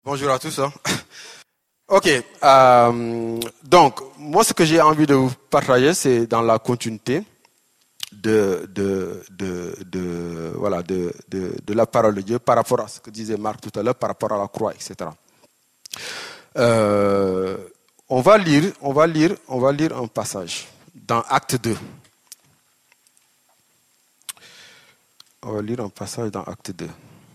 Bonjour à tous. Ok. Donc, moi, ce que j'ai envie de vous partager, c'est dans la continuité de la parole de Dieu par rapport à ce que disait Marc tout à l'heure, par rapport à la croix, etc. On va lire un passage dans Acte 2. On va lire un passage dans Acte 2.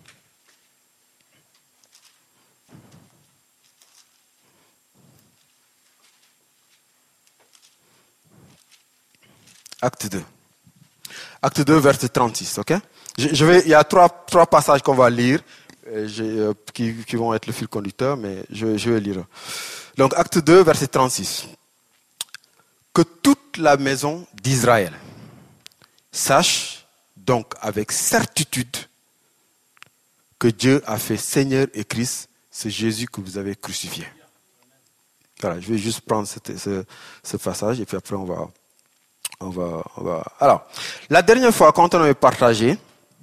Acte 2. Acte 2, verset 36, ok? Il y a trois passages qu'on va lire, qui vont être le fil conducteur, mais je vais lire. Donc, Acte 2, verset 36. Que toute la maison d'Israël sache donc avec certitude que Dieu a fait Seigneur et Christ, c'est Jésus que vous avez crucifié. Voilà, je vais juste prendre ce passage et puis après on va. Alors, la dernière fois, quand on avait partagé,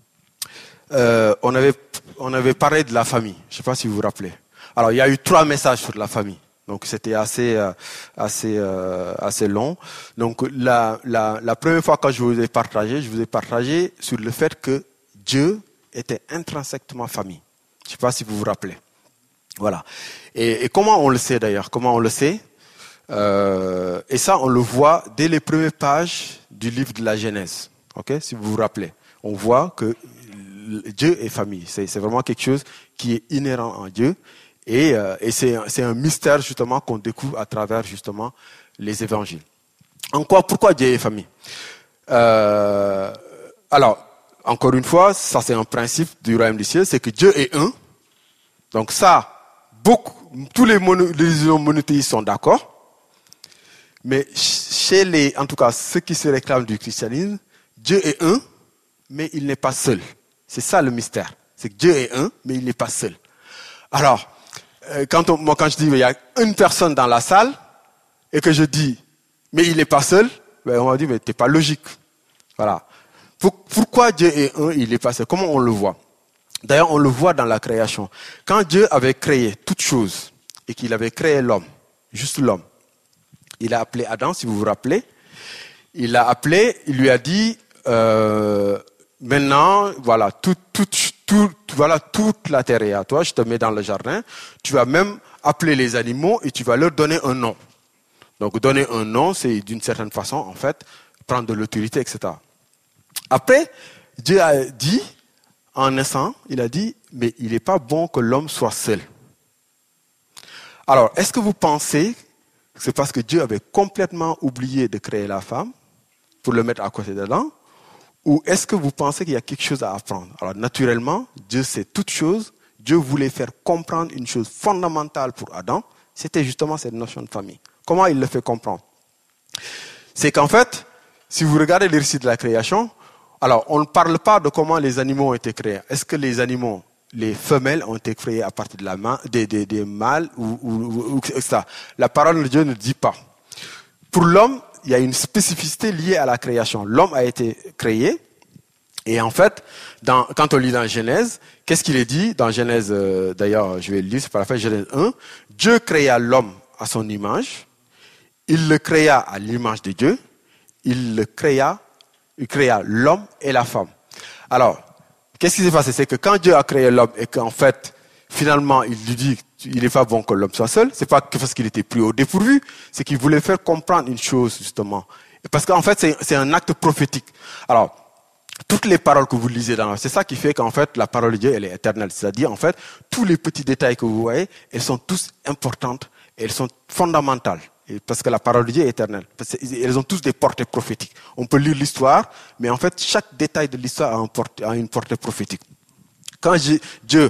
on avait parlé de la famille. Je ne sais pas si vous vous rappelez. Alors, il y a eu 3 messages sur la famille. Donc, c'était assez long. Donc, la première fois que je vous ai partagé sur le fait que Dieu était intrinsèquement famille. Je ne sais pas si vous vous rappelez. Voilà. Et comment on le sait d'ailleurs? Comment on le sait? Et ça, on le voit dès les premières pages du livre de la Genèse. Ok, si vous vous rappelez, on voit que Dieu est famille. C'est vraiment quelque chose qui est inhérent en Dieu, et c'est un mystère justement qu'on découvre à travers justement les évangiles. Pourquoi Dieu est famille? Alors, encore une fois, ça c'est un principe du royaume des cieux, c'est que Dieu est un. Donc ça, tous les religions monothéistes sont d'accord. Mais en tout cas, ceux qui se réclament du christianisme, Dieu est un, mais il n'est pas seul. C'est ça le mystère. C'est que Dieu est un, mais il n'est pas seul. Alors, quand je dis il y a une personne dans la salle, et que je dis, mais il n'est pas seul, on va dire, mais t'es pas logique. Voilà. Pourquoi Dieu est un, il n'est pas seul? Comment on le voit? D'ailleurs, on le voit dans la création. Quand Dieu avait créé toutes choses, et qu'il avait créé l'homme, juste l'homme, il a appelé Adam, si vous vous rappelez. Il lui a dit, maintenant, voilà, toute la terre est à toi, je te mets dans le jardin. Tu vas même appeler les animaux et tu vas leur donner un nom. Donc, donner un nom, c'est d'une certaine façon, en fait, prendre de l'autorité, etc. Après, Dieu a dit, en naissant, il a dit, mais il n'est pas bon que l'homme soit seul. Alors, est-ce que vous pensez c'est parce que Dieu avait complètement oublié de créer la femme pour le mettre à côté d'Adam? Ou est-ce que vous pensez qu'il y a quelque chose à apprendre? Alors naturellement, Dieu sait toutes choses. Dieu voulait faire comprendre une chose fondamentale pour Adam. C'était justement cette notion de famille. Comment il le fait comprendre? C'est qu'en fait, si vous regardez les récits de la création, alors on ne parle pas de comment les animaux ont été créés. Est-ce que les femelles ont été créées à partir des mâles ou ça. La parole de Dieu ne dit pas. Pour l'homme, il y a une spécificité liée à la création. L'homme a été créé, et en fait, quand on lit dans Genèse, qu'est-ce qu'il est dit dans Genèse? D'ailleurs, je vais le lire, c'est pas la fin, Genèse 1. Dieu créa l'homme à son image, il le créa à l'image de Dieu, il créa l'homme et la femme. Alors, qu'est-ce qui s'est passé? C'est que quand Dieu a créé l'homme et qu'en fait, finalement, il lui dit il n'est pas bon que l'homme soit seul, c'est pas que parce qu'il était pris au dépourvu, c'est qu'il voulait faire comprendre une chose, justement. Parce qu'en fait, c'est un acte prophétique. Alors, toutes les paroles que vous lisez c'est ça qui fait qu'en fait, la parole de Dieu, elle est éternelle. C'est-à-dire, en fait, tous les petits détails que vous voyez, elles sont tous importantes, elles sont fondamentales. Parce que la parole de Dieu est éternelle. Elles ont tous des portées prophétiques. On peut lire l'histoire, mais en fait, chaque détail de l'histoire a une portée prophétique. Quand Dieu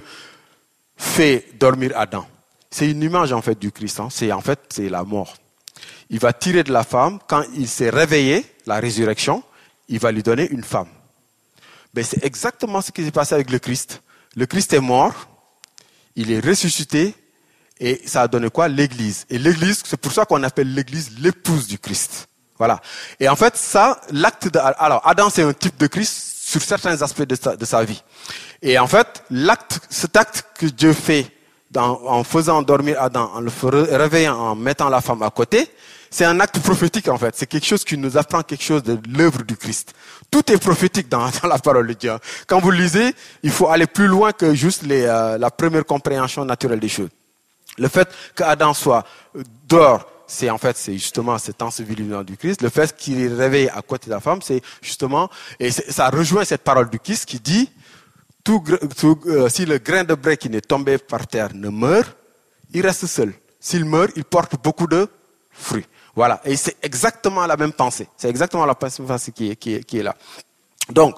fait dormir Adam, c'est une image en fait du Christ. C'est la mort. Il va tirer de la femme. Quand il s'est réveillé, la résurrection, il va lui donner une femme. Mais c'est exactement ce qui s'est passé avec le Christ. Le Christ est mort, il est ressuscité, et ça a donné quoi? L'Église. Et l'Église, c'est pour ça qu'on appelle l'Église l'épouse du Christ. Voilà. Et en fait, ça, alors, Adam, c'est un type de Christ sur certains aspects de sa vie. Et en fait, cet acte que Dieu fait en faisant dormir Adam, en le réveillant, en mettant la femme à côté, c'est un acte prophétique en fait. C'est quelque chose qui nous apprend quelque chose de l'œuvre du Christ. Tout est prophétique dans la parole de Dieu. Quand vous lisez, il faut aller plus loin que juste la première compréhension naturelle des choses. Le fait qu'Adam soit dehors, c'est justement cet ensevelissement du Christ. Le fait qu'il est réveillé à côté de la femme, c'est justement, et ça rejoint cette parole du Christ qui dit, si le grain de blé qui n'est tombé par terre ne meurt, il reste seul. S'il meurt, il porte beaucoup de fruits. Voilà. Et c'est exactement la même pensée. C'est exactement la pensée qui est là. Donc,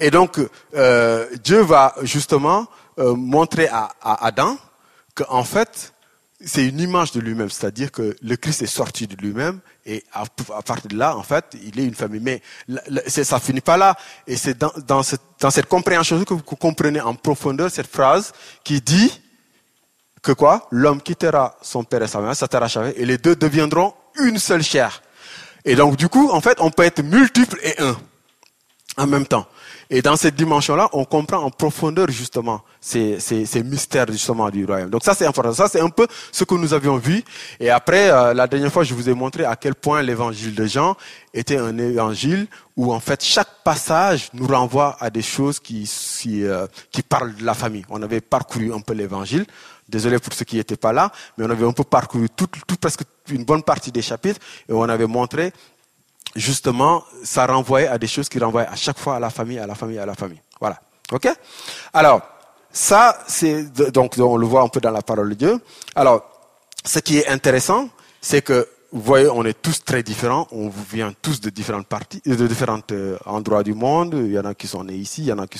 Dieu va justement montrer à Adam qu'en fait, c'est une image de lui-même. C'est-à-dire que le Christ est sorti de lui-même et à partir de là, en fait, il est une famille. Mais ça finit pas là. Et c'est dans cette compréhension que vous comprenez en profondeur cette phrase qui dit que quoi? L'homme quittera son père et sa mère, s'attachera et les deux deviendront une seule chair. Et donc, du coup, en fait, on peut être multiple et un en même temps. Et dans cette dimension-là, on comprend en profondeur justement ces mystères justement du royaume. Donc ça c'est important. Ça c'est un peu ce que nous avions vu. Et après, la dernière fois, je vous ai montré à quel point l'évangile de Jean était un évangile où en fait chaque passage nous renvoie à des choses qui parlent de la famille. On avait parcouru un peu l'évangile. Désolé pour ceux qui n'étaient pas là, mais on avait un peu parcouru presque une bonne partie des chapitres et on avait montré justement, ça renvoyait à des choses qui renvoyaient à chaque fois à la famille, à la famille, à la famille. Voilà. Ok? Alors, ça, donc on le voit un peu dans la parole de Dieu. Alors, ce qui est intéressant, c'est que, vous voyez, on est tous très différents, on vient tous de différentes parties, de différents endroits du monde. Il y en a qui sont nés ici, il y en a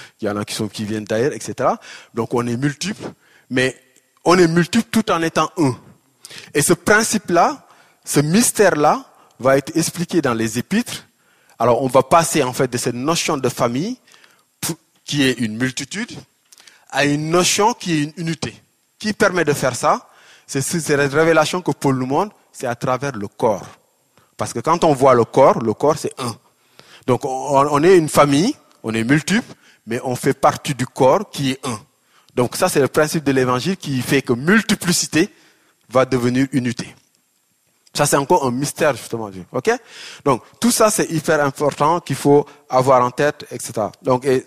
qui viennent d'ailleurs, etc. Donc, on est multiples, mais on est multiples tout en étant un. Et ce principe-là, ce mystère-là, va être expliqué dans les épîtres. Alors, on va passer en fait de cette notion de famille, qui est une multitude, à une notion qui est une unité. Qui permet de faire ça? C'est cette révélation que Paul nous montre, c'est à travers le corps. Parce que quand on voit le corps c'est un. Donc, on est une famille, on est multiple, mais on fait partie du corps qui est un. Donc, ça, c'est le principe de l'évangile qui fait que multiplicité va devenir unité. Ça, c'est encore un mystère, justement. Ok? Donc, tout ça, c'est hyper important qu'il faut avoir en tête, etc. Donc, et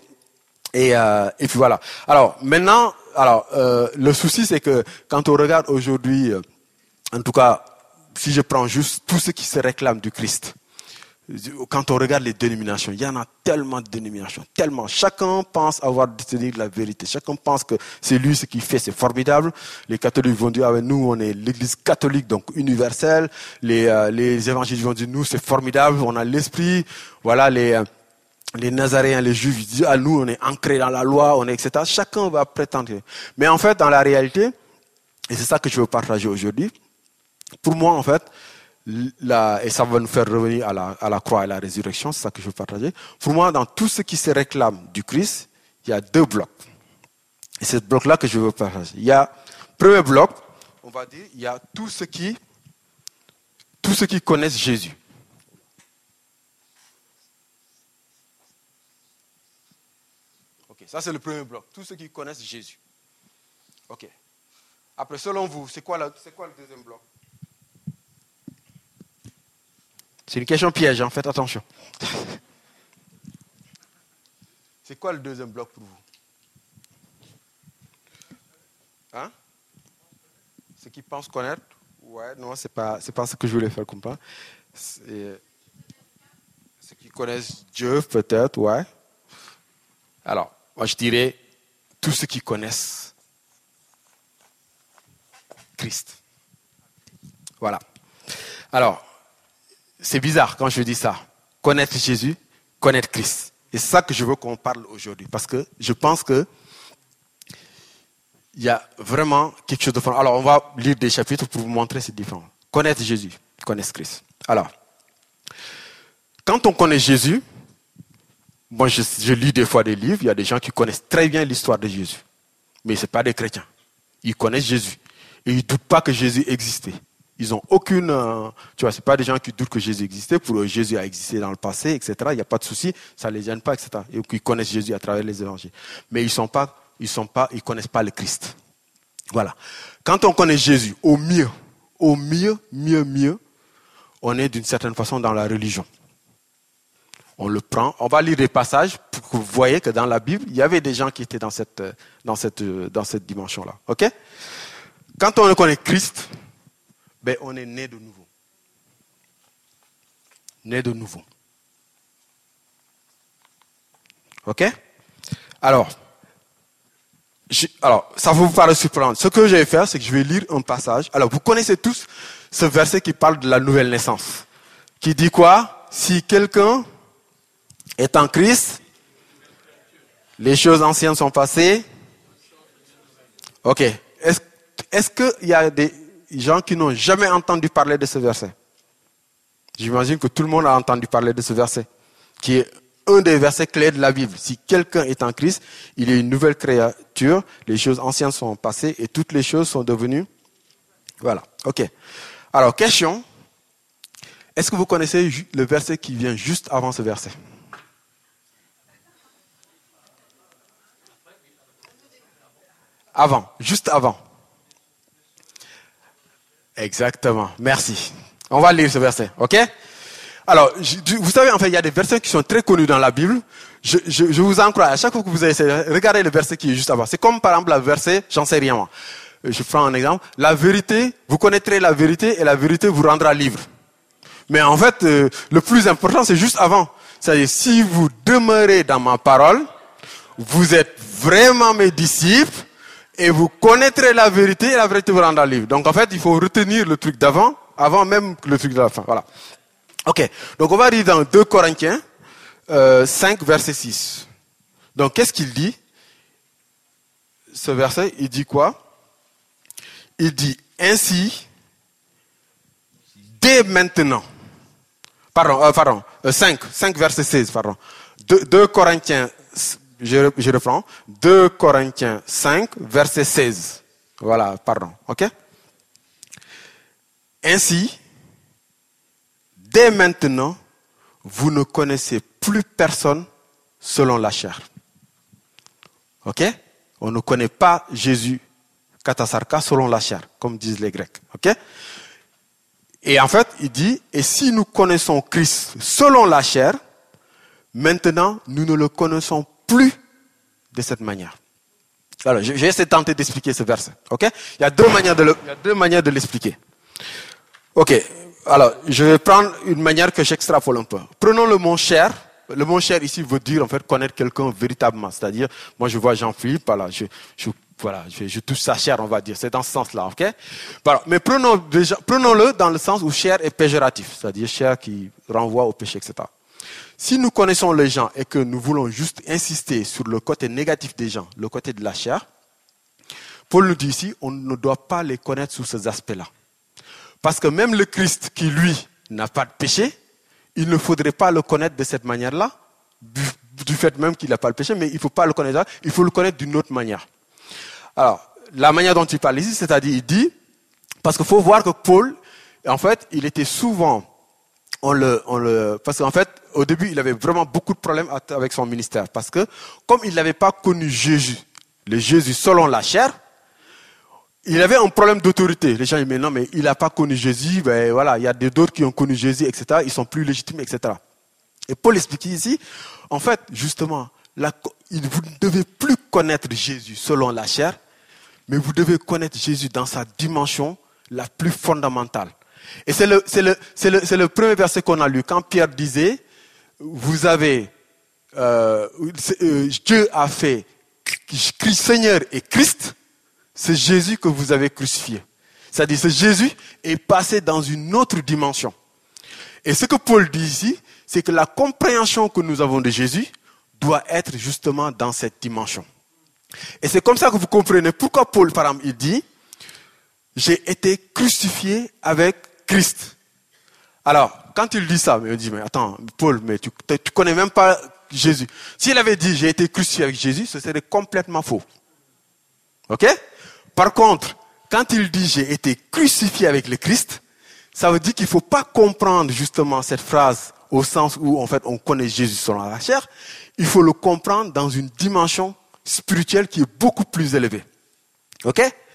puis voilà. Alors, maintenant, le souci, c'est que quand on regarde aujourd'hui, en tout cas, si je prends juste tous ceux qui se réclament du Christ, quand on regarde les dénominations, il y en a tellement de dénominations, tellement. Chacun pense avoir détenu la vérité. Chacun pense que c'est lui ce qu'il fait, c'est formidable. Les catholiques vont dire, nous, on est l'église catholique, donc universelle. Les évangéliques vont dire, nous, c'est formidable, on a l'esprit. Voilà, les Nazaréens, les Juifs, ils disent, nous, on est ancrés dans la loi, on est, etc. Chacun va prétendre. Mais en fait, dans la réalité, et c'est ça que je veux partager aujourd'hui, pour moi, en fait, et ça va nous faire revenir à la croix et à la résurrection, c'est ça que je veux partager. Pour moi, dans tout ce qui se réclame du Christ, il y a deux blocs. Et c'est ce bloc-là que je veux partager. Il y a, premier bloc, on va dire, il y a tous ceux qui connaissent Jésus. Ok, ça c'est le premier bloc. Tous ceux qui connaissent Jésus. Ok. Après, selon vous, c'est quoi le deuxième bloc? C'est une question piège, faites attention. C'est quoi le deuxième bloc pour vous? Ceux qui pensent connaître? Ouais, non, c'est pas ce que je voulais faire comprendre. Ceux qui connaissent Dieu, peut-être, ouais. Alors, moi je dirais tous ceux qui connaissent Christ. Voilà. Alors, c'est bizarre quand je dis ça. Connaître Jésus, connaître Christ. Et c'est ça que je veux qu'on parle aujourd'hui. Parce que je pense que il y a vraiment quelque chose de différent. Alors, on va lire des chapitres pour vous montrer ces différences. Connaître Jésus, connaître Christ. Alors, quand on connaît Jésus, moi je lis des fois des livres, il y a des gens qui connaissent très bien l'histoire de Jésus. Mais ce n'est pas des chrétiens. Ils connaissent Jésus. Et ils ne doutent pas que Jésus existait. Ils n'ont aucune... c'est pas des gens qui doutent que Jésus existait. Pour eux, Jésus a existé dans le passé, etc. Il n'y a pas de souci, ça ne les gêne pas, etc. Et ils connaissent Jésus à travers les évangiles. Mais ils connaissent pas le Christ. Voilà. Quand on connaît Jésus, au mieux, on est d'une certaine façon dans la religion. On le prend, on va lire des passages pour que vous voyez que dans la Bible, il y avait des gens qui étaient dans cette dimension-là. Ok? Quand on connaît Christ, ben on est né de nouveau. Né de nouveau. Ok? Alors, ça va vous paraître surprenant. Ce que je vais faire, c'est que je vais lire un passage. Alors, vous connaissez tous ce verset qui parle de la nouvelle naissance. Qui dit quoi? Si quelqu'un est en Christ, les choses anciennes sont passées. Ok. Est-ce qu'il y a des gens qui n'ont jamais entendu parler de ce verset? J'imagine que tout le monde a entendu parler de ce verset, qui est un des versets clés de la Bible. Si quelqu'un est en Christ, il est une nouvelle créature, les choses anciennes sont passées et toutes les choses sont devenues. Voilà. Ok. Alors, question. Est-ce que vous connaissez le verset qui vient juste avant ce verset? Avant, juste avant. Exactement, merci. On va lire ce verset, ok? Alors, vous savez, en fait, il y a des versets qui sont très connus dans la Bible. Je vous encourage, à chaque fois que vous essayez, regardez le verset qui est juste avant. C'est comme par exemple le verset, j'en sais rien moi. Je prends un exemple. La vérité, vous connaîtrez la vérité et la vérité vous rendra libre. Mais en fait, le plus important, c'est juste avant. C'est-à-dire, si vous demeurez dans ma parole, vous êtes vraiment mes disciples, et vous connaîtrez la vérité et la vérité vous rendra libre. Donc en fait, il faut retenir le truc d'avant, avant même le truc de la fin. Voilà. Ok. Donc on va lire dans 2 Corinthiens 5, verset 6. Donc qu'est-ce qu'il dit? Ce verset, il dit quoi? Il dit ainsi, dès maintenant. Pardon. 5 verset 16, pardon. 2 Corinthiens, je reprends. 2 Corinthiens 5, verset 16. Voilà, pardon. Ok? Ainsi, dès maintenant, vous ne connaissez plus personne selon la chair. Ok? On ne connaît pas Jésus, katasarka, selon la chair, comme disent les Grecs. Ok? Et en fait, il dit, et si nous connaissons Christ selon la chair, maintenant, nous ne le connaissons plus de cette manière. Alors, je vais essayer de tenter d'expliquer ce verset. Ok? Il y a deux manières de l'expliquer. Ok. Alors, je vais prendre une manière que j'extrapole un peu. Prenons le mot chair. Le mot chair ici veut dire en fait connaître quelqu'un véritablement. C'est-à-dire, moi je vois Jean-Philippe, voilà, je touche sa chair, on va dire. C'est dans ce sens-là, ok? Voilà. Mais prenons-le dans le sens où chair est péjoratif, c'est-à-dire chair qui renvoie au péché, etc. Si nous connaissons les gens et que nous voulons juste insister sur le côté négatif des gens, le côté de la chair, Paul nous dit ici, on ne doit pas les connaître sous ces aspects-là. Parce que même le Christ qui, lui, n'a pas de péché, il ne faudrait pas le connaître de cette manière-là, du fait même qu'il n'a pas le péché, mais il ne faut pas le connaître là, il faut le connaître d'une autre manière. Alors, la manière dont il parle ici, c'est-à-dire, il dit, parce qu'il faut voir que Paul, en fait, il était souvent, parce qu'en fait, au début, il avait vraiment beaucoup de problèmes avec son ministère, parce que, comme il n'avait pas connu Jésus, le Jésus selon la chair, il avait un problème d'autorité. Les gens disent, mais non, mais il n'a pas connu Jésus, ben voilà, il y a d'autres qui ont connu Jésus, etc., ils sont plus légitimes, etc. Et Paul explique ici, en fait, justement, vous ne devez plus connaître Jésus selon la chair, mais vous devez connaître Jésus dans sa dimension la plus fondamentale. Et c'est le premier verset qu'on a lu, quand Pierre disait, Dieu a fait Seigneur et Christ, c'est Jésus que vous avez crucifié. C'est-à-dire que Jésus est passé dans une autre dimension. Et ce que Paul dit ici, c'est que la compréhension que nous avons de Jésus doit être justement dans cette dimension. Et c'est comme ça que vous comprenez pourquoi Paul, par exemple, il dit, j'ai été crucifié avec Christ. Alors, quand il dit ça, il dit, mais attends, Paul, mais tu connais même pas Jésus. S'il avait dit, j'ai été crucifié avec Jésus, ce serait complètement faux. Ok? Par contre, quand il dit, j'ai été crucifié avec le Christ, ça veut dire qu'il ne faut pas comprendre justement cette phrase au sens où, en fait, on connaît Jésus selon la chair. Il faut le comprendre dans une dimension spirituelle qui est beaucoup plus élevée. Ok?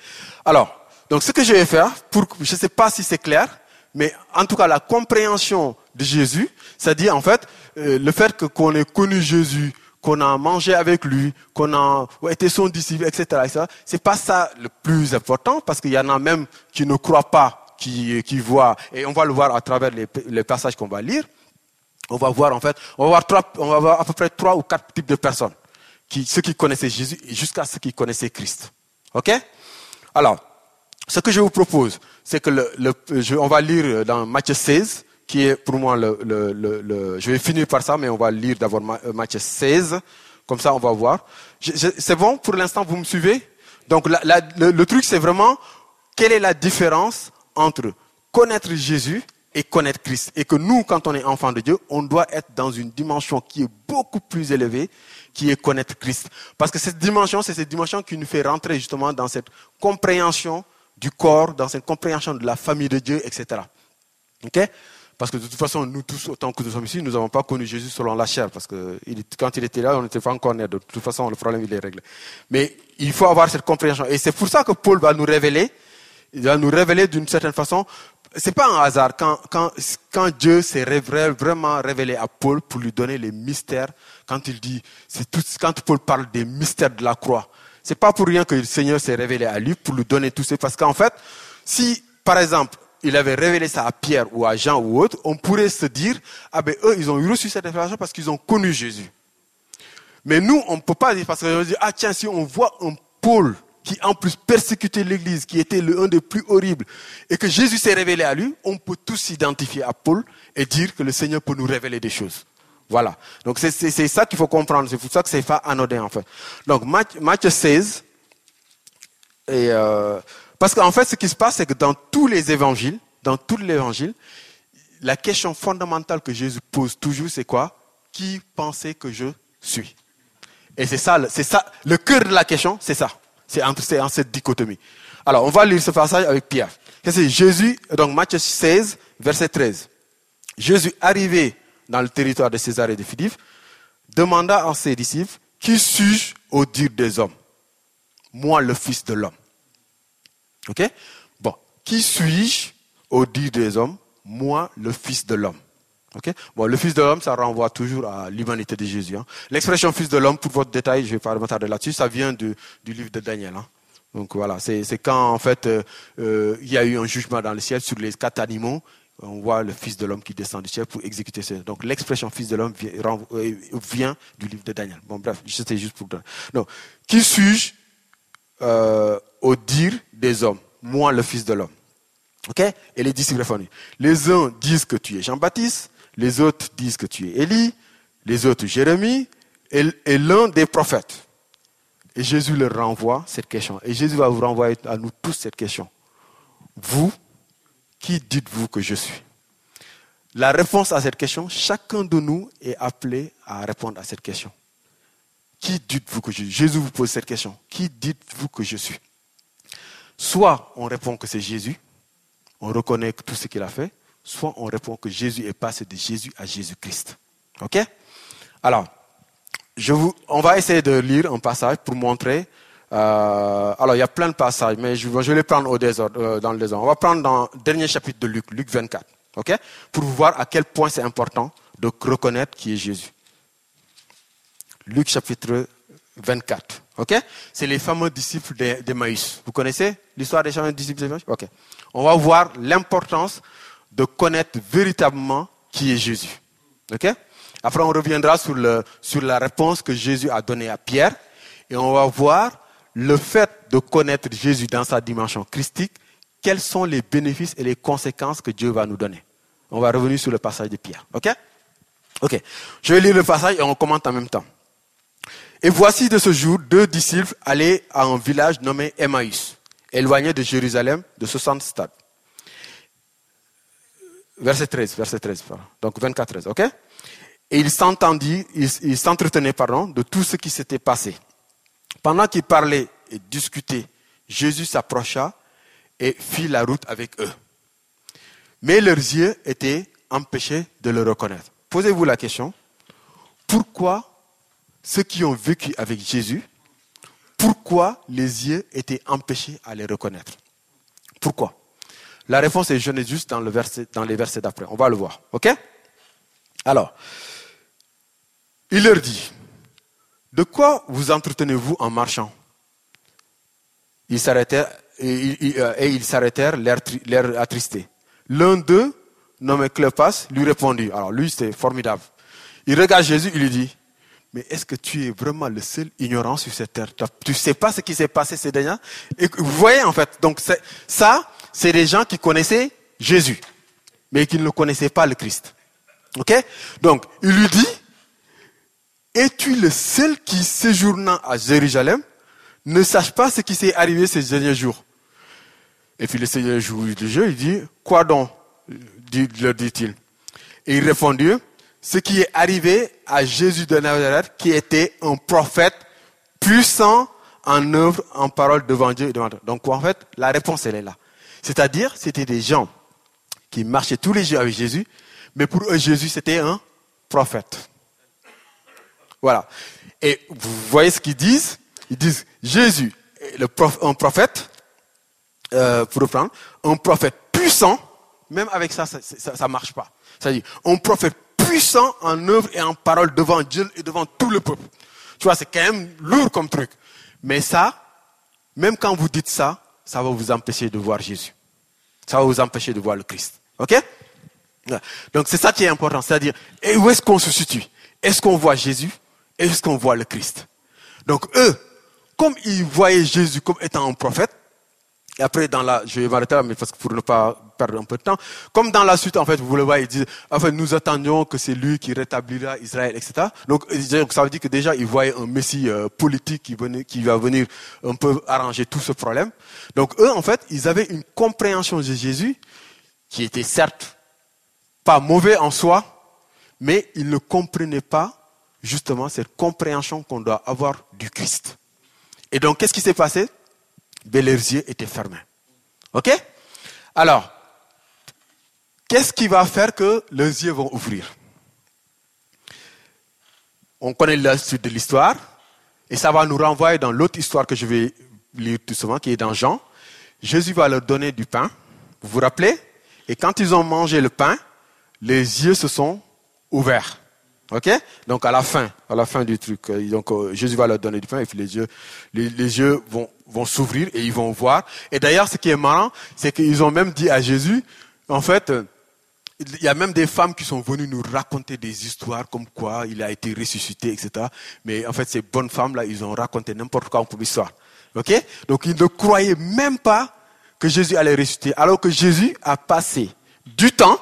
Alors, donc ce que je vais faire, je ne sais pas si c'est clair, mais en tout cas la compréhension de Jésus, c'est-à-dire en fait, le fait qu'on ait connu Jésus, qu'on a mangé avec lui, qu'on a été son disciple, etc., c'est pas ça le plus important, parce qu'il y en a même qui ne croient pas, qui voient, et on va le voir à travers les passages qu'on va lire. On va voir en fait, on va voir à peu près 3 ou 4 types de personnes, ceux qui connaissaient Jésus jusqu'à ceux qui connaissaient Christ. Ok? Alors, ce que je vous propose, c'est que on va lire dans Matthieu 16, qui est pour moi je vais finir par ça, mais on va lire d'abord Matthieu 16, comme ça on va voir. C'est bon pour l'instant, vous me suivez? Donc le truc c'est vraiment, quelle est la différence entre connaître Jésus et connaître Christ? Et que nous, quand on est enfant de Dieu, on doit être dans une dimension qui est beaucoup plus élevée, qui est connaître Christ. Parce que cette dimension, c'est cette dimension qui nous fait rentrer justement dans cette compréhension du corps, dans cette compréhension de la famille de Dieu, etc. Ok? Parce que de toute façon, nous tous, autant que nous sommes ici, nous n'avons pas connu Jésus selon la chair. Parce que quand il était là, on n'était pas encore né. De toute façon, le problème, il est réglé. Mais il faut avoir cette compréhension. Et c'est pour ça que Paul va nous révéler, d'une certaine façon. C'est pas un hasard quand Dieu s'est vraiment révélé à Paul pour lui donner les mystères. Quand Paul parle des mystères de la croix, c'est pas pour rien que le Seigneur s'est révélé à lui pour lui donner tout ça. Parce qu'en fait, si par exemple il avait révélé ça à Pierre ou à Jean ou autre, on pourrait se dire eux ils ont reçu cette révélation parce qu'ils ont connu Jésus. Mais nous on ne peut pas dire, parce qu'on dit tiens, si on voit un Paul qui en plus persécutait l'Église, qui était un des plus horribles, et que Jésus s'est révélé à lui, on peut tous s'identifier à Paul et dire que le Seigneur peut nous révéler des choses. Voilà. Donc c'est ça qu'il faut comprendre. C'est pour ça que c'est pas anodin en fait. Donc Matthieu 16. Parce qu'en fait, ce qui se passe, c'est que dans tout l'évangile, la question fondamentale que Jésus pose toujours, c'est quoi? Qui pensez que je suis? Et c'est ça, le cœur de la question, c'est ça. C'est en cette dichotomie. Alors, on va lire ce passage avec Pierre. C'est Jésus, donc Matthieu 16, verset 13. Jésus, arrivé dans le territoire de Césarée de Philippe, demanda à ses disciples, qui suis-je au dire des hommes? Moi, le Fils de l'homme. Ok? Bon, qui suis-je au dire des hommes? Moi, le Fils de l'homme. Ok? Bon, le Fils de l'homme, ça renvoie toujours à l'humanité de Jésus. Hein. L'expression Fils de l'homme, pour votre détail, je ne vais pas m'attarder là-dessus, ça vient du livre de Daniel. Hein. Donc voilà, c'est quand en fait il y a eu un jugement dans le ciel sur les 4 animaux. On voit le Fils de l'homme qui descend du ciel pour exécuter ça. Donc l'expression Fils de l'homme vient du livre de Daniel. Bon bref, c'était juste pour donner. Donc, qui suis-je au dire des hommes? Moi, le Fils de l'homme. Ok? Et les disciples répondent. Les uns disent que tu es Jean-Baptiste, les autres disent que tu es Élie, les autres Jérémie, et l'un des prophètes. Et Jésus leur renvoie cette question. Et Jésus va vous renvoyer à nous tous cette question. Vous, qui dites-vous que je suis? La réponse à cette question, chacun de nous est appelé à répondre à cette question. Qui dites-vous que je suis? Jésus vous pose cette question. Qui dites-vous que je suis? Soit on répond que c'est Jésus, on reconnaît tout ce qu'il a fait, soit on répond que Jésus est passé de Jésus à Jésus-Christ. Ok? Alors, on va essayer de lire un passage pour montrer. Alors, il y a plein de passages, mais je vais les prendre dans le désordre. On va prendre dans le dernier chapitre de Luc, Luc 24, ok? Pour voir à quel point c'est important de reconnaître qui est Jésus. Luc chapitre 24, ok? C'est les fameux disciples d'Emmaüs. Vous connaissez l'histoire des fameux disciples d'Emmaüs? Ok. On va voir l'importance de connaître véritablement qui est Jésus. Ok? Après, on reviendra sur la réponse que Jésus a donnée à Pierre. Et on va voir le fait de connaître Jésus dans sa dimension christique, quels sont les bénéfices et les conséquences que Dieu va nous donner. On va revenir sur le passage de Pierre. Ok? Ok. Je vais lire le passage et on commente en même temps. Et voici de ce jour 2 disciples allés à un village nommé Emmaüs, éloigné de Jérusalem de 60 stades. Verset 13, pardon. Donc 24, 13, ok? Et ils s'entretenaient, de tout ce qui s'était passé. Pendant qu'ils parlaient et discutaient, Jésus s'approcha et fit la route avec eux. Mais leurs yeux étaient empêchés de le reconnaître. Posez-vous la question, pourquoi ceux qui ont vécu avec Jésus, pourquoi les yeux étaient empêchés à les reconnaître. Pourquoi? La réponse est jeune juste dans les versets d'après. On va le voir. Ok? Alors, il leur dit, de quoi vous entretenez-vous en marchant? Ils s'arrêtèrent, l'air attristé. L'un d'eux, nommé Cléopas, lui répondit. Alors lui, c'était formidable. Il regarde Jésus, il lui dit, mais est-ce que tu es vraiment le seul ignorant sur cette terre? Tu ne sais pas ce qui s'est passé ces derniers? Et vous voyez, en fait, donc c'est des gens qui connaissaient Jésus, mais qui ne connaissaient pas le Christ. Ok? Donc, il lui dit, es-tu le seul qui, séjournant à Jérusalem, ne sache pas ce qui s'est arrivé ces derniers jours? Et puis le Seigneur joue le jeu, il dit, quoi donc? Leur dit-il. Et il répondit, ce qui est arrivé à Jésus de Nazareth, qui était un prophète puissant en œuvre, en parole devant Dieu et devant Dieu. Donc en fait, la réponse elle est là. C'est-à-dire, c'était des gens qui marchaient tous les jours avec Jésus, mais pour eux, Jésus, c'était un prophète. Voilà. Et vous voyez ce qu'ils disent? Ils disent, Jésus est un prophète, pour reprendre, un prophète puissant, même avec ça marche pas. C'est-à-dire, un prophète puissant en œuvre et en parole devant Dieu et devant tout le peuple. Tu vois, c'est quand même lourd comme truc. Mais ça, même quand vous dites ça, ça va vous empêcher de voir Jésus. Ça va vous empêcher de voir le Christ. Ok? Donc c'est ça qui est important. C'est-à-dire, et où est-ce qu'on se situe? Est-ce qu'on voit Jésus? Est-ce qu'on voit le Christ? Donc eux, comme ils voyaient Jésus comme étant un prophète, et après, je vais m'arrêter là, mais parce que pour ne pas perdre un peu de temps, comme dans la suite, en fait, vous le voyez, ils disent, en fait, nous attendions que c'est lui qui rétablira Israël, etc. Donc, ça veut dire que déjà, ils voyaient un messie politique qui va venir un peu arranger tout ce problème. Donc, eux, en fait, ils avaient une compréhension de Jésus qui était certes pas mauvais en soi, mais ils ne comprenaient pas, justement, cette compréhension qu'on doit avoir du Christ. Et donc, qu'est-ce qui s'est passé? Ben, leurs yeux étaient fermés. Ok? Alors, qu'est-ce qui va faire que leurs yeux vont ouvrir? On connaît la suite de l'histoire, et ça va nous renvoyer dans l'autre histoire que je vais lire tout souvent, qui est dans Jean. Jésus va leur donner du pain, vous vous rappelez? Et quand ils ont mangé le pain, les yeux se sont ouverts. Ok? Donc à la fin du truc, donc Jésus va leur donner du pain et puis les yeux vont s'ouvrir et ils vont voir. Et d'ailleurs, ce qui est marrant, c'est qu'ils ont même dit à Jésus, en fait, il y a même des femmes qui sont venues nous raconter des histoires comme quoi il a été ressuscité, etc. Mais en fait, ces bonnes femmes-là, ils ont raconté n'importe quoi comme histoire. Ok? Donc ils ne croyaient même pas que Jésus allait ressusciter, alors que Jésus a passé du temps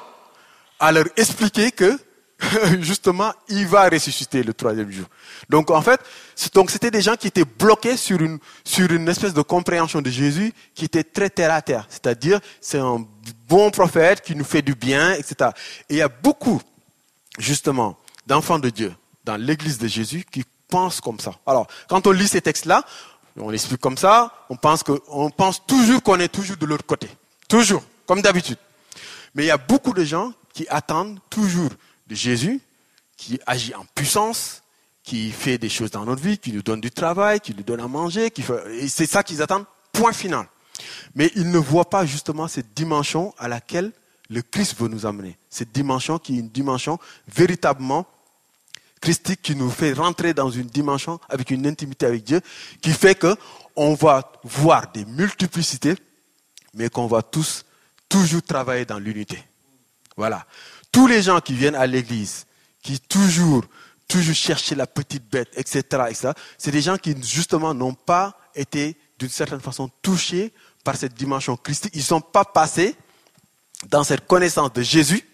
à leur expliquer que justement, il va ressusciter le troisième jour. Donc, en fait, c'était des gens qui étaient bloqués sur une espèce de compréhension de Jésus qui était très terre à terre. C'est-à-dire, c'est un bon prophète qui nous fait du bien, etc. Et il y a beaucoup, justement, d'enfants de Dieu dans l'église de Jésus qui pensent comme ça. Alors, quand on lit ces textes-là, on explique comme ça, on pense toujours qu'on est toujours de l'autre côté. Toujours, comme d'habitude. Mais il y a beaucoup de gens qui attendent toujours de Jésus, qui agit en puissance, qui fait des choses dans notre vie, qui nous donne du travail, qui nous donne à manger, et c'est ça qu'ils attendent, point final. Mais ils ne voient pas justement cette dimension à laquelle le Christ veut nous amener. Cette dimension qui est une dimension véritablement christique, qui nous fait rentrer dans une dimension avec une intimité avec Dieu, qui fait qu'on va voir des multiplicités, mais qu'on va tous toujours travailler dans l'unité. Voilà. Tous les gens qui viennent à l'église, qui toujours cherchent la petite bête, etc., c'est des gens qui, justement, n'ont pas été, d'une certaine façon, touchés par cette dimension christique. Ils ne sont pas passés dans cette connaissance de Jésus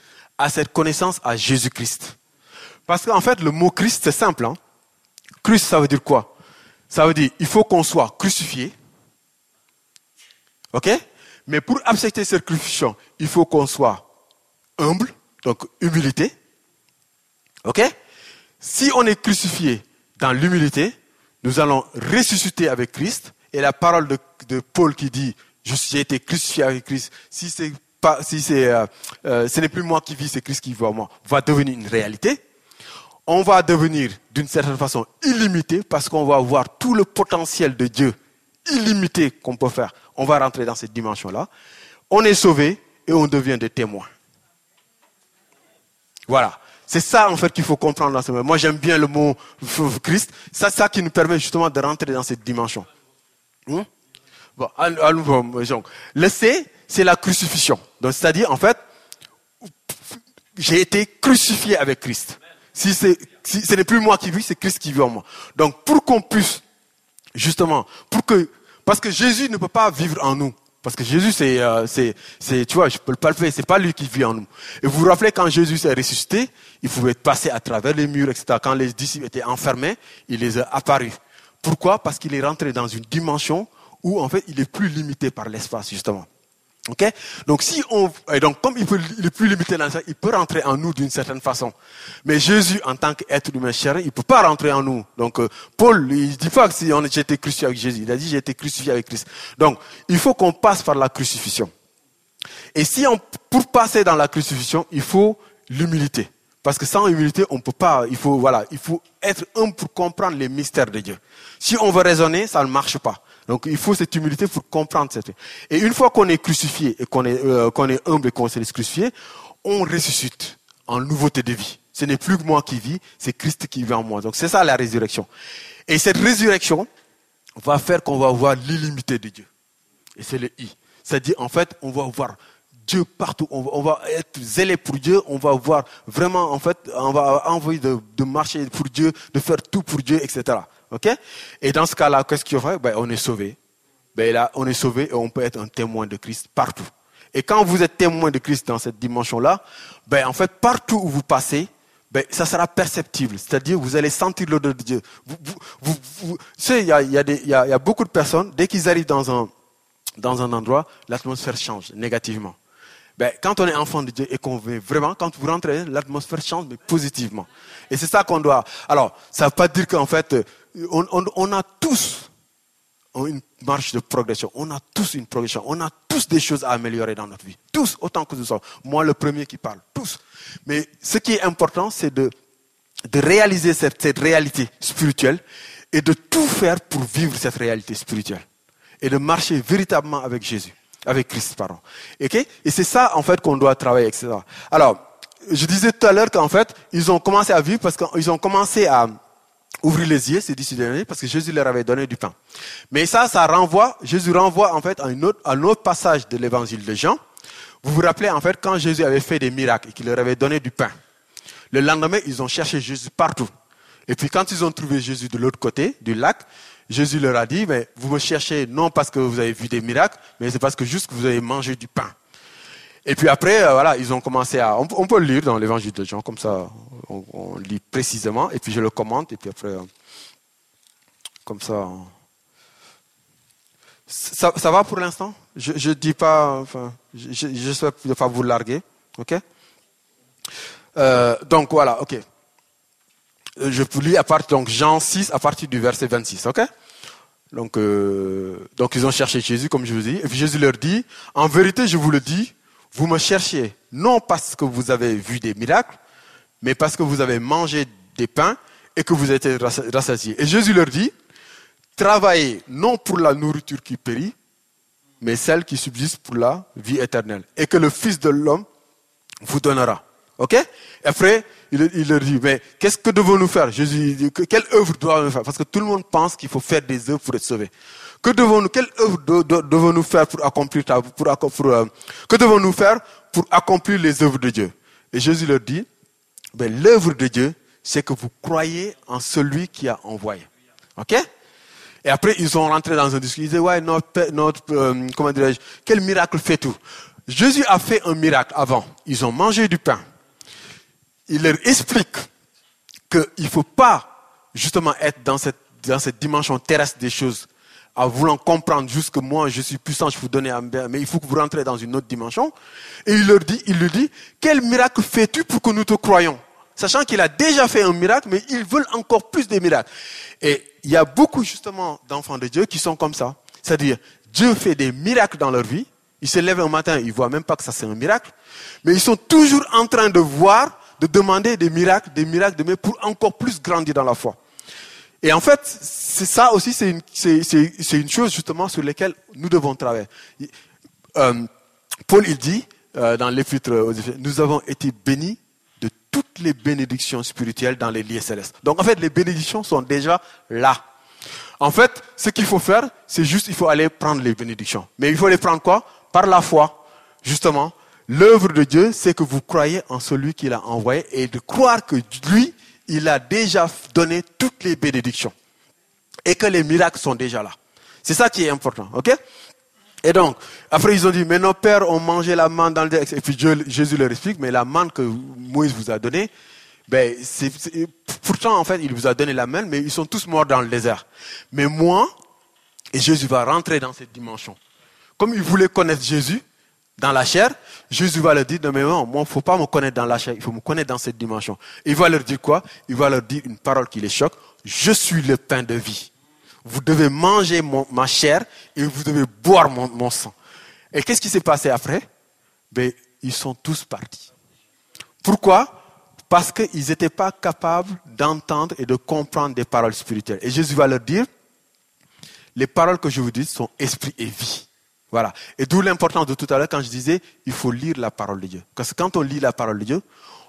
à cette connaissance à Jésus-Christ. Parce qu'en fait, le mot Christ, c'est simple. Hein? Christ, ça veut dire quoi? Ça veut dire, il faut qu'on soit crucifié. Ok? Mais pour accepter cette crucifixion, il faut qu'on soit humble, donc humilité. Ok? Si on est crucifié dans l'humilité, nous allons ressusciter avec Christ. Et la parole de Paul qui dit, j'ai été crucifié avec Christ, ce n'est plus moi qui vis, c'est Christ qui vit en moi, va devenir une réalité. on va devenir d'une certaine façon illimité parce qu'on va voir tout le potentiel de Dieu illimité qu'on peut faire. On va rentrer dans cette dimension-là. On est sauvé et on devient des témoins. Voilà. C'est ça, en fait, qu'il faut comprendre dans ce moment. Moi, j'aime bien le mot Christ. C'est ça qui nous permet justement de rentrer dans cette dimension. Bon, donc, le C, c'est la crucifixion. Donc, c'est-à-dire, en fait, j'ai été crucifié avec Christ. Si ce n'est plus moi qui vis, c'est Christ qui vit en moi. Donc, pour qu'on puisse, justement, parce que Jésus ne peut pas vivre en nous. Parce que Jésus, tu vois, je peux le palper, c'est pas lui qui vit en nous. Et vous vous rappelez, quand Jésus s'est ressuscité, il pouvait passer à travers les murs, etc. Quand les disciples étaient enfermés, il les a apparus. Pourquoi? Parce qu'il est rentré dans une dimension où, en fait, il est plus limité par l'espace, justement. Ok? Donc, comme il est plus limité dans ça, il peut rentrer en nous d'une certaine façon. Mais Jésus, en tant qu'être humain chair, il peut pas rentrer en nous. Donc, Paul, il dit pas que j'ai été crucifié avec Jésus. Il a dit, j'ai été crucifié avec Christ. Donc, il faut qu'on passe par la crucifixion. Et pour passer dans la crucifixion, il faut l'humilité. Parce que sans humilité, on peut pas, il faut être humble pour comprendre les mystères de Dieu. Si on veut raisonner, ça ne marche pas. Donc, il faut cette humilité pour comprendre cette. Et une fois qu'on est crucifié et qu'on est humble et qu'on s'est crucifié, on ressuscite en nouveauté de vie. Ce n'est plus que moi qui vis, c'est Christ qui vit en moi. Donc, c'est ça la résurrection. Et cette résurrection va faire qu'on va voir l'illimité de Dieu. Et c'est le I. C'est-à-dire, en fait, on va voir Dieu partout. On va être zélé pour Dieu. On va voir vraiment, en fait, on va envoyer de marcher pour Dieu, de faire tout pour Dieu, etc. Ok? Et dans ce cas-là, qu'est-ce qu'on fait? On est sauvé. Là, on est sauvé et on peut être un témoin de Christ partout. Et quand vous êtes témoin de Christ dans cette dimension-là, en fait, partout où vous passez, ça sera perceptible. C'est-à-dire, vous allez sentir l'odeur de Dieu. Vous savez, il y a beaucoup de personnes, dès qu'ils arrivent dans un endroit, l'atmosphère change négativement. Quand on est enfant de Dieu et qu'on veut vraiment, quand vous rentrez, l'atmosphère change, mais positivement. Et c'est ça qu'on doit. Alors, ça ne veut pas dire qu'en fait, on a tous une marche de progression. On a tous une progression. On a tous des choses à améliorer dans notre vie. Tous, autant que nous sommes. Moi, le premier qui parle. Tous. Mais ce qui est important, c'est de réaliser cette réalité spirituelle et de tout faire pour vivre cette réalité spirituelle. Et de marcher véritablement avec Jésus. Avec Christ, pardon. Okay? Et c'est ça, en fait, qu'on doit travailler, etc. Alors, je disais tout à l'heure qu'en fait, ils ont commencé à vivre parce qu'ils ont commencé à ouvrir les yeux, ces disciples, parce que Jésus leur avait donné du pain. Mais Jésus renvoie, en fait, à un autre passage de l'évangile de Jean. Vous vous rappelez, en fait, quand Jésus avait fait des miracles et qu'il leur avait donné du pain. Le lendemain, ils ont cherché Jésus partout. Et puis, quand ils ont trouvé Jésus de l'autre côté du lac, Jésus leur a dit, mais vous me cherchez non parce que vous avez vu des miracles, mais c'est parce que juste que vous avez mangé du pain. Et puis après, ils ont commencé à... On peut le lire dans l'évangile de Jean, comme ça, on lit précisément, et puis je le commente, et puis après, comme ça... Ça va pour l'instant? Je dis pas... Enfin, je souhaite ne pas vous larguer, ok? Donc voilà, ok. Je vous lis donc Jean 6 à partir du verset 26, ok? Donc ils ont cherché Jésus, comme je vous dis, et puis Jésus leur dit, en vérité, je vous le dis, vous me cherchez non parce que vous avez vu des miracles, mais parce que vous avez mangé des pains et que vous êtes rassasiés. Et Jésus leur dit, travaillez non pour la nourriture qui périt, mais celle qui subsiste pour la vie éternelle. Et que le Fils de l'homme vous donnera. Ok? Et après, il leur dit, mais qu'est-ce que devons-nous faire? Jésus dit, quelle œuvre doit-on faire? Parce que tout le monde pense qu'il faut faire des œuvres pour être sauvé. Quelle œuvre devons-nous faire pour accomplir que devons-nous faire pour accomplir les œuvres de Dieu? Et Jésus leur dit, l'œuvre de Dieu, c'est que vous croyez en celui qui a envoyé. Ok? Et après, ils sont rentrés dans un discours. Ils disaient, ouais, comment dirais-je, quel miracle fait-tu? Jésus a fait un miracle avant. Ils ont mangé du pain. Il leur explique qu'il ne faut pas justement être dans cette dimension terrestre des choses, en voulant comprendre juste que moi je suis puissant, je vous donner un bien, mais il faut que vous rentrez dans une autre dimension. Et il lui dit, quel miracle fais-tu pour que nous te croyions? Sachant qu'il a déjà fait un miracle, mais ils veulent encore plus de miracles. Et il y a beaucoup justement d'enfants de Dieu qui sont comme ça. C'est-à-dire, Dieu fait des miracles dans leur vie. Ils se lèvent un matin, ils ne voient même pas que ça c'est un miracle. Mais ils sont toujours en train de voir de demander des miracles, mais pour encore plus grandir dans la foi. Et en fait, c'est ça aussi, c'est une chose justement sur laquelle nous devons travailler. Paul, il dit, dans l'Épître aux Éphésiens, nous avons été bénis de toutes les bénédictions spirituelles dans les lieux célestes. Donc en fait, les bénédictions sont déjà là. En fait, ce qu'il faut faire, c'est juste, il faut aller prendre les bénédictions. Mais il faut les prendre quoi? Par la foi, justement. L'œuvre de Dieu, c'est que vous croyez en celui qui l'a envoyé et de croire que lui, il a déjà donné toutes les bénédictions. Et que les miracles sont déjà là. C'est ça qui est important, ok? Et donc, après ils ont dit, mais nos pères ont mangé la manne dans le désert. Et puis Jésus leur explique, mais la manne que Moïse vous a donnée, pourtant en fait, il vous a donné la manne, mais ils sont tous morts dans le désert. Mais moi, et Jésus va rentrer dans cette dimension. Comme ils voulaient connaître Jésus dans la chair, Jésus va leur dire, non mais non, moi il ne faut pas me connaître dans la chair, il faut me connaître dans cette dimension. Et il va leur dire quoi? Il va leur dire une parole qui les choque, je suis le pain de vie. Vous devez manger ma chair et vous devez boire mon sang. Et qu'est-ce qui s'est passé après? Ils sont tous partis. Pourquoi? Parce qu'ils n'étaient pas capables d'entendre et de comprendre des paroles spirituelles. Et Jésus va leur dire, les paroles que je vous dis sont esprit et vie. Voilà. Et d'où l'importance de tout à l'heure quand je disais, il faut lire la parole de Dieu. Parce que quand on lit la parole de Dieu,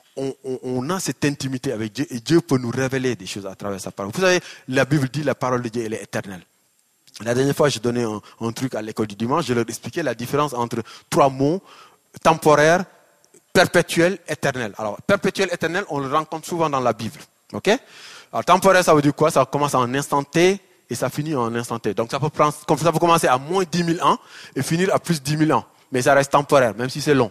on a cette intimité avec Dieu et Dieu peut nous révéler des choses à travers sa parole. Vous savez, la Bible dit la parole de Dieu, elle est éternelle. La dernière fois, je donnais un truc à l'école du dimanche, je leur expliquais la différence entre 3 mots, temporaire, perpétuel, éternel. Alors, perpétuel, éternel, on le rencontre souvent dans la Bible. Ok? Alors, temporaire, ça veut dire quoi? Ça commence en instant T et ça finit en instant T. Donc, ça peut commencer à moins 10 000 ans et finir à plus 10 000 ans. Mais ça reste temporaire, même si c'est long.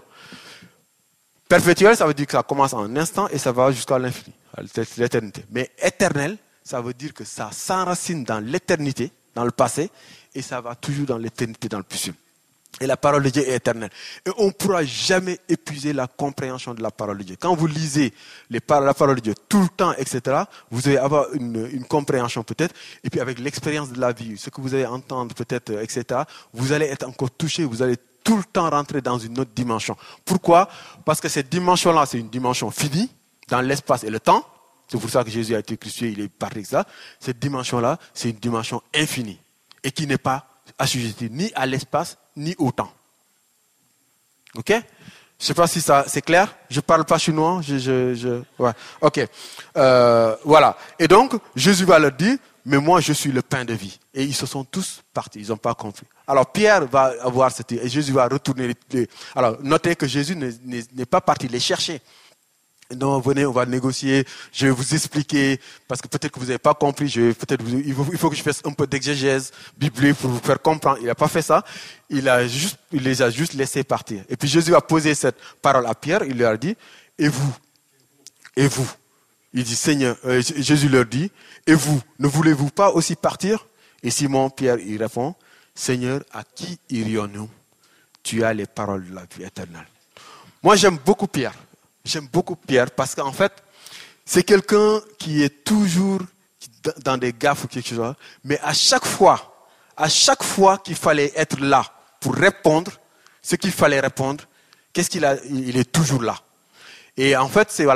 Perpétuel, ça veut dire que ça commence en un instant et ça va jusqu'à l'infini, à l'éternité. Mais éternel, ça veut dire que ça s'enracine dans l'éternité, dans le passé, et ça va toujours dans l'éternité, dans le futur. Et la parole de Dieu est éternelle. Et on ne pourra jamais épuiser la compréhension de la parole de Dieu. Quand vous lisez la parole de Dieu tout le temps, etc., vous allez avoir une compréhension peut-être, et puis avec l'expérience de la vie, ce que vous allez entendre peut-être, etc., vous allez être encore touché, vous allez tout le temps rentrer dans une autre dimension. Pourquoi? Parce que cette dimension-là, c'est une dimension finie, dans l'espace et le temps. C'est pour ça que Jésus a été crucifié, il est parti de ça. Cette dimension-là, c'est une dimension infinie, et qui n'est pas assujettie ni à l'espace, ni au temps. Ok? Je ne sais pas si ça c'est clair. Je ne parle pas chinois. Ouais. Ok. Voilà. Et donc, Jésus va leur dire, mais moi, je suis le pain de vie. Et ils se sont tous partis. Ils n'ont pas compris. Alors, Pierre va avoir cette... Et Jésus va retourner... Alors, notez que Jésus n'est pas parti les chercher. Non, venez, on va négocier, je vais vous expliquer, parce que peut-être que vous n'avez pas compris, il faut que je fasse un peu d'exégèse biblique pour vous faire comprendre. Il n'a pas fait ça, il les a juste laissés partir. Et puis Jésus a posé cette parole à Pierre, il lui a dit, et vous? Il dit, Seigneur, Jésus leur dit, et vous, ne voulez-vous pas aussi partir? Et Simon Pierre, il répond, Seigneur, à qui irions-nous? Tu as les paroles de la vie éternelle. Moi, j'aime beaucoup Pierre. J'aime beaucoup Pierre parce qu'en fait, c'est quelqu'un qui est toujours dans des gaffes ou quelque chose. Mais à chaque fois qu'il fallait être là pour répondre, ce qu'il fallait répondre, il est toujours là. Et en fait, c'est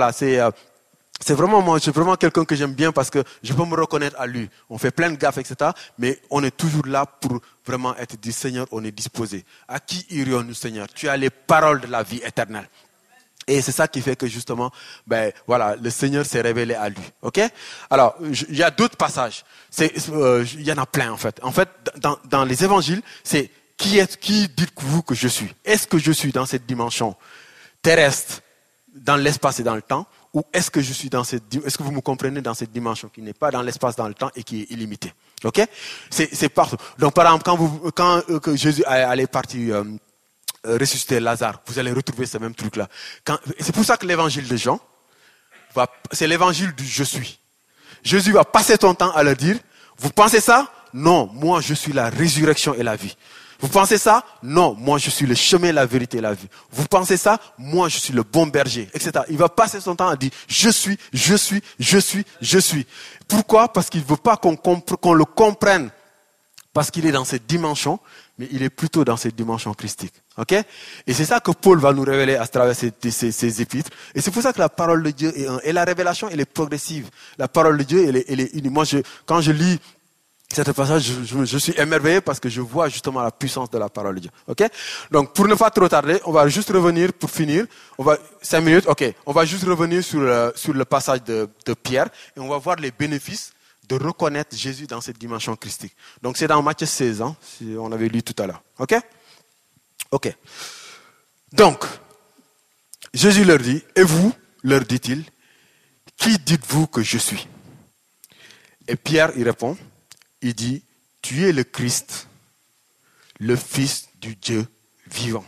vraiment quelqu'un que j'aime bien parce que je peux me reconnaître à lui. On fait plein de gaffes, etc. Mais on est toujours là pour vraiment être dit, Seigneur, on est disposé. À qui irions-nous, Seigneur? Tu as les paroles de la vie éternelle. Et c'est ça qui fait que justement, le Seigneur s'est révélé à lui. Ok? Alors, il y a d'autres passages. Il y en a plein en fait. En fait, dans les évangiles, c'est qui dites-vous que je suis? Est-ce que je suis dans cette dimension terrestre, dans l'espace et dans le temps, ou est-ce que je suis est-ce que vous me comprenez dans cette dimension qui n'est pas dans l'espace, dans le temps et qui est illimitée? Ok? C'est partout. Donc, par exemple, quand Jésus allait partir. Ressusciter Lazare, vous allez retrouver ce même truc-là. C'est pour ça que l'évangile de Jean, c'est l'évangile du je suis. Jésus va passer son temps à leur dire, vous pensez ça? Non, moi je suis la résurrection et la vie. Vous pensez ça? Non, moi je suis le chemin, la vérité et la vie. Vous pensez ça? Moi je suis le bon berger, etc. Il va passer son temps à dire, je suis. Pourquoi? Parce qu'il ne veut pas qu'on le comprenne Parce qu'il est dans cette dimension, mais il est plutôt dans cette dimension christique. Ok? Et c'est ça que Paul va nous révéler à travers ces épîtres. Et c'est pour ça que la parole de Dieu est et la révélation, elle est progressive. La parole de Dieu, elle est unie. Moi, quand je lis cet passage, je suis émerveillé parce que je vois justement la puissance de la parole de Dieu. Ok? Donc, pour ne pas trop tarder, on va juste revenir pour finir. 5 minutes, ok. On va juste revenir sur le passage de Pierre et on va voir les bénéfices de reconnaître Jésus dans cette dimension christique. Donc, c'est dans Matthieu 16, hein, si on avait lu tout à l'heure. Ok? Ok. Donc, Jésus leur dit, et vous, leur dit-il, qui dites-vous que je suis? Et Pierre, il répond, il dit, tu es le Christ, le Fils du Dieu vivant.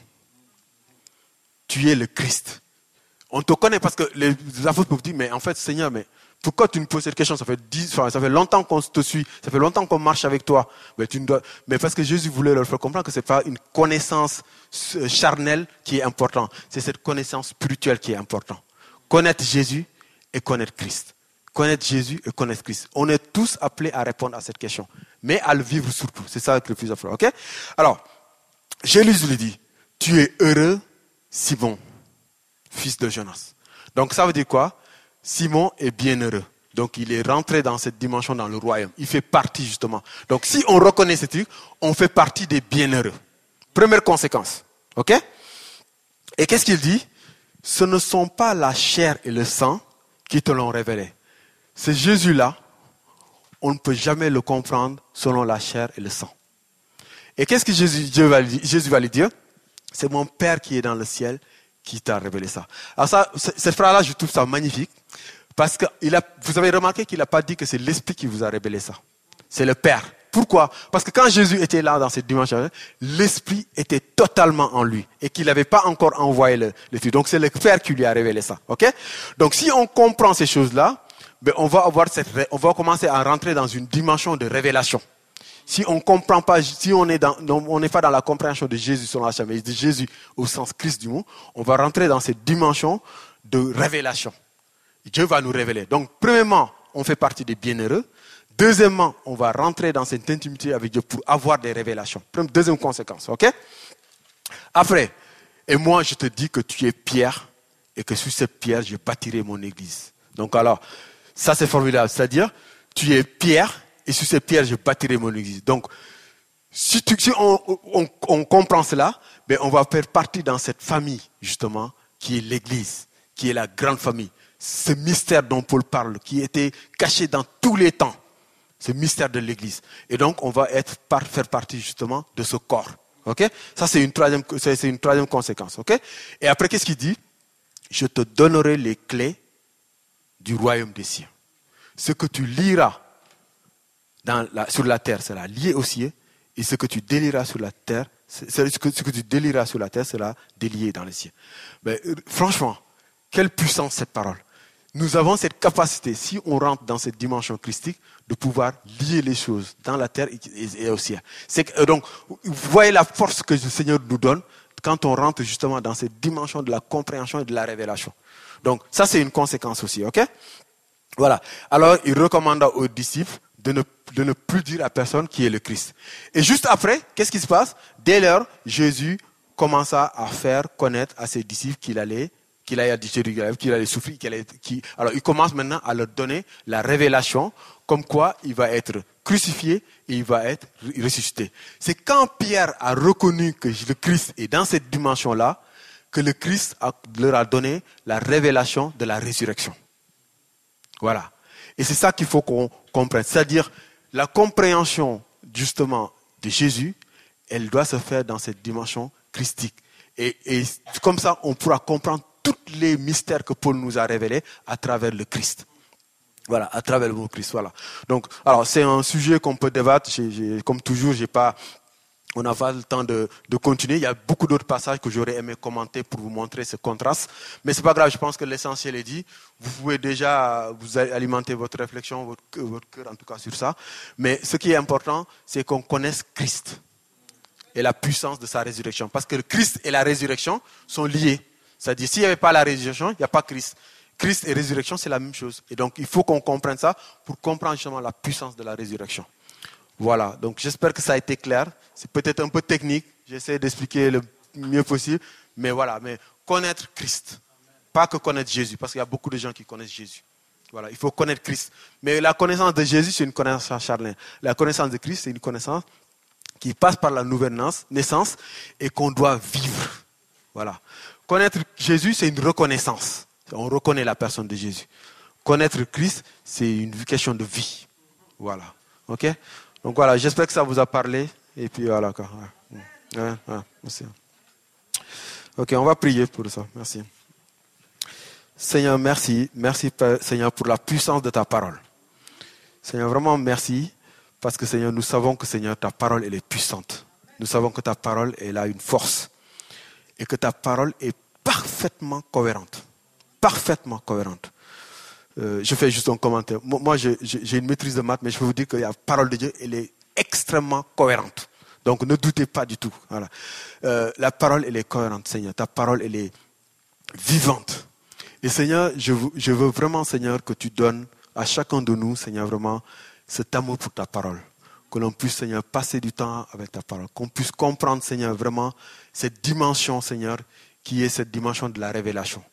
Tu es le Christ. On te connaît parce que les apôtres peuvent dire, mais en fait, Seigneur, mais pourquoi tu nous poses cette question? Ça fait longtemps qu'on te suit, ça fait longtemps qu'on marche avec toi. Mais parce que Jésus voulait leur faire comprendre que ce n'est pas une connaissance charnelle qui est importante, c'est cette connaissance spirituelle qui est importante. Connaître Jésus et connaître Christ. Connaître Jésus et connaître Christ. On est tous appelés à répondre à cette question, mais à le vivre surtout. C'est ça le plus important. Ok? Alors, Jésus lui dit, tu es heureux, Simon, fils de Jonas. Donc ça veut dire quoi? Simon est bienheureux. Donc il est rentré dans cette dimension dans le royaume. Il fait partie justement. Donc si on reconnaît ce truc, on fait partie des bienheureux. Première conséquence. Ok? Et qu'est-ce qu'il dit? Ce ne sont pas la chair et le sang qui te l'ont révélé. C'est Jésus-là, on ne peut jamais le comprendre selon la chair et le sang. Et qu'est-ce que Jésus va lui dire? C'est mon Père qui est dans le ciel qui t'a révélé ça. Alors ça, cette phrase-là, je trouve ça magnifique. Parce que vous avez remarqué qu'il n'a pas dit que c'est l'Esprit qui vous a révélé ça. C'est le Père. Pourquoi? Parce que quand Jésus était là dans cette dimension, l'Esprit était totalement en lui. Et qu'il n'avait pas encore envoyé l'Esprit. Donc c'est le Père qui lui a révélé ça. Ok? Donc si on comprend ces choses-là, ben on va commencer à rentrer dans une dimension de révélation. Si on comprend pas, si on n'est pas dans la compréhension de Jésus sur la chair, mais de Jésus au sens Christ du mot, on va rentrer dans cette dimension de révélation. Dieu va nous révéler. Donc, premièrement, on fait partie des bienheureux. Deuxièmement, on va rentrer dans cette intimité avec Dieu pour avoir des révélations. Deuxième conséquence, ok? Après, et moi je te dis que tu es Pierre et que sur cette pierre, je bâtirai mon église. Donc alors, ça c'est formidable. C'est-à-dire, tu es Pierre et sur cette pierre, je bâtirai mon église. Donc, si on comprend cela, ben on va faire partie dans cette famille, justement, qui est l'église, qui est la grande famille. Ce mystère dont Paul parle, qui était caché dans tous les temps. Ce mystère de l'église. Et donc, on va faire partie, justement, de ce corps. Ok? Ça, c'est une troisième conséquence. Ok? Et après, qu'est-ce qu'il dit? Je te donnerai les clés du royaume des cieux. Ce que tu liras sur la terre sera lié aux cieux, et ce que tu délieras sur la terre, ce que tu délieras sur la terre sera délié dans les cieux. Mais, franchement, quelle puissance cette parole. Nous avons cette capacité, si on rentre dans cette dimension christique, de pouvoir lier les choses dans la terre et au ciel. Donc, vous voyez la force que le Seigneur nous donne quand on rentre justement dans cette dimension de la compréhension et de la révélation. Donc, ça c'est une conséquence aussi, ok? Voilà. Alors, il recommanda aux disciples de ne plus dire à personne qui est le Christ. Et juste après, qu'est-ce qui se passe? Dès lors, Jésus commença à faire connaître à ses disciples qu'il allait à Jérusalem, qu'il allait souffrir, alors il commence maintenant à leur donner la révélation, comme quoi il va être crucifié et il va être ressuscité. C'est quand Pierre a reconnu que le Christ est dans cette dimension-là, que le Christ leur a donné la révélation de la résurrection. Voilà. Et c'est ça qu'il faut qu'on comprenne. C'est-à-dire, la compréhension, justement, de Jésus, elle doit se faire dans cette dimension christique. Et comme ça, on pourra comprendre tous les mystères que Paul nous a révélés à travers le Christ. Voilà, à travers le mot Christ. Voilà. Donc, alors, c'est un sujet qu'on peut débattre. Comme toujours, on n'a pas le temps de continuer. Il y a beaucoup d'autres passages que j'aurais aimé commenter pour vous montrer ce contraste. Mais c'est pas grave, je pense que l'essentiel est dit. Vous pouvez déjà vous alimenter votre réflexion, votre cœur en tout cas sur ça. Mais ce qui est important, c'est qu'on connaisse Christ et la puissance de sa résurrection. Parce que le Christ et la résurrection sont liés. C'est-à-dire, s'il n'y avait pas la résurrection, il n'y a pas Christ. Christ et résurrection, c'est la même chose. Et donc, il faut qu'on comprenne ça pour comprendre justement la puissance de la résurrection. Voilà, donc j'espère que ça a été clair. C'est peut-être un peu technique, j'essaie d'expliquer le mieux possible, mais voilà, mais connaître Christ. Pas que connaître Jésus, parce qu'il y a beaucoup de gens qui connaissent Jésus. Voilà, il faut connaître Christ. Mais la connaissance de Jésus, c'est une connaissance charnelle. La connaissance de Christ, c'est une connaissance qui passe par la nouvelle naissance et qu'on doit vivre. Voilà. Connaître Jésus, c'est une reconnaissance. On reconnaît la personne de Jésus. Connaître Christ, c'est une question de vie. Voilà. Ok? Donc voilà, j'espère que ça vous a parlé. Et puis voilà. Merci. Ok, on va prier pour ça. Merci. Seigneur, merci. Merci, Seigneur, pour la puissance de ta parole. Seigneur, vraiment merci. Parce que, Seigneur, nous savons que, Seigneur, ta parole, elle est puissante. Nous savons que ta parole, elle a une force. Et que ta parole est parfaitement cohérente. Parfaitement cohérente. Je fais juste un commentaire. Moi, j'ai une maîtrise de maths, mais je peux vous dire que la parole de Dieu, elle est extrêmement cohérente. Donc, ne doutez pas du tout. Voilà. La parole, elle est cohérente, Seigneur. Ta parole, elle est vivante. Et Seigneur, je veux vraiment, Seigneur, que tu donnes à chacun de nous, Seigneur, vraiment, cet amour pour ta parole. Que l'on puisse, Seigneur, passer du temps avec ta parole. Qu'on puisse comprendre, Seigneur, vraiment cette dimension, Seigneur, qui est cette dimension de la révélation,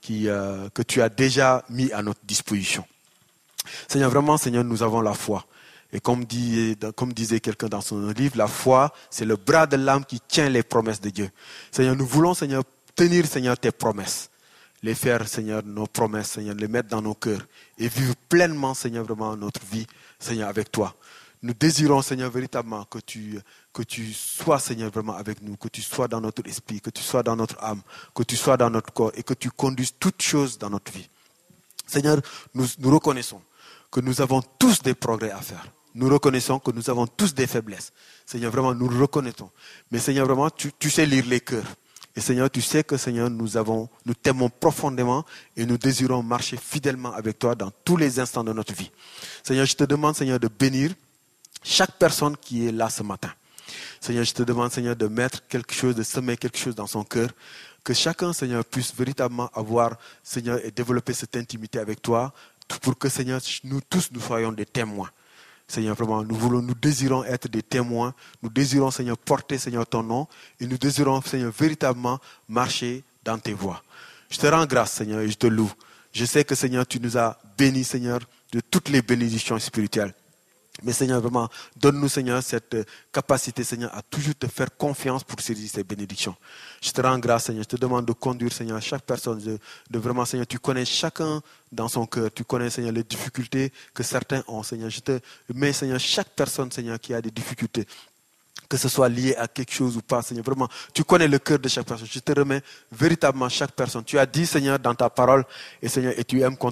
que tu as déjà mis à notre disposition. Seigneur, vraiment, Seigneur, nous avons la foi. Et comme disait quelqu'un dans son livre, la foi, c'est le bras de l'âme qui tient les promesses de Dieu. Seigneur, nous voulons, Seigneur, tenir, Seigneur, tes promesses. Les faire, Seigneur, nos promesses, Seigneur, les mettre dans nos cœurs et vivre pleinement, Seigneur, vraiment notre vie, Seigneur, avec toi. Nous désirons, Seigneur, véritablement que tu sois, Seigneur, vraiment avec nous, que tu sois dans notre esprit, que tu sois dans notre âme, que tu sois dans notre corps et que tu conduises toutes choses dans notre vie. Seigneur, nous reconnaissons que nous avons tous des progrès à faire. Nous reconnaissons que nous avons tous des faiblesses. Seigneur, vraiment, nous le reconnaissons. Mais Seigneur, vraiment, tu sais lire les cœurs. Et Seigneur, tu sais que Seigneur, nous t'aimons profondément et nous désirons marcher fidèlement avec toi dans tous les instants de notre vie. Seigneur, je te demande, Seigneur, de bénir chaque personne qui est là ce matin. Seigneur, je te demande, Seigneur, de mettre quelque chose, de semer quelque chose dans son cœur. Que chacun, Seigneur, puisse véritablement avoir, Seigneur, et développer cette intimité avec toi pour que, Seigneur, nous tous, nous soyons des témoins. Seigneur, vraiment, nous désirons être des témoins. Nous désirons, Seigneur, porter, Seigneur, ton nom. Et nous désirons, Seigneur, véritablement marcher dans tes voies. Je te rends grâce, Seigneur, et je te loue. Je sais que, Seigneur, tu nous as bénis, Seigneur, de toutes les bénédictions spirituelles. Mais Seigneur, vraiment, donne-nous, Seigneur, cette capacité, Seigneur, à toujours te faire confiance pour saisir ces bénédictions. Je te rends grâce, Seigneur. Je te demande de conduire, Seigneur, chaque personne, de vraiment, Seigneur, tu connais chacun dans son cœur. Tu connais, Seigneur, les difficultés que certains ont, Seigneur. Je te mets, Seigneur, chaque personne, Seigneur, qui a des difficultés, que ce soit lié à quelque chose ou pas, Seigneur. Vraiment, tu connais le cœur de chaque personne. Je te remets véritablement chaque personne. Tu as dit, Seigneur, dans ta parole, et Seigneur, et tu aimes qu'on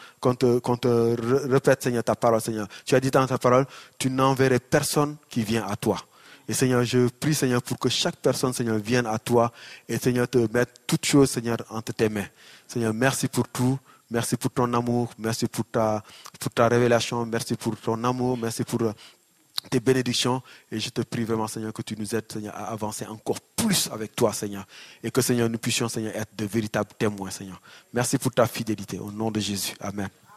te répète, Seigneur, ta parole, Seigneur. Tu as dit dans ta parole, tu n'enverrais personne qui vient à toi. Et Seigneur, je prie, Seigneur, pour que chaque personne, Seigneur, vienne à toi et, Seigneur, te mette toutes choses, Seigneur, entre tes mains. Seigneur, merci pour tout. Merci pour ton amour. Merci pour ta révélation. Merci pour ton amour. Merci pour tes bénédictions, et je te prie vraiment, Seigneur, que tu nous aides, Seigneur, à avancer encore plus avec toi, Seigneur, et que, Seigneur, nous puissions, Seigneur, être de véritables témoins, Seigneur. Merci pour ta fidélité, au nom de Jésus. Amen.